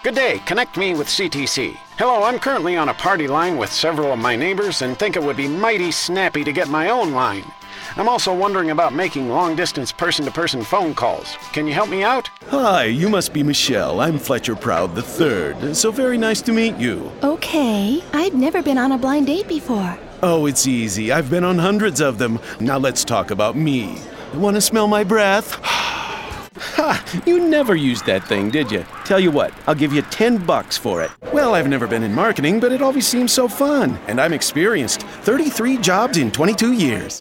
Good day, connect me with CTC. Hello, I'm currently on a party line with several of my neighbors and think it would be mighty snappy to get my own line. I'm also wondering about making long-distance person-to-person phone calls. Can you help me out? Hi, you must be Michelle. I'm Fletcher Proud III. So very nice to meet you. Okay, I've never been on a blind date before. Oh, it's easy. I've been on hundreds of them. Now let's talk about me. Want to smell my breath? Ha! You never used that thing, did you? Tell you what, I'll give you $10 for it. Well, I've never been in marketing, but it always seems so fun. And I'm experienced. 33 jobs in 22 years.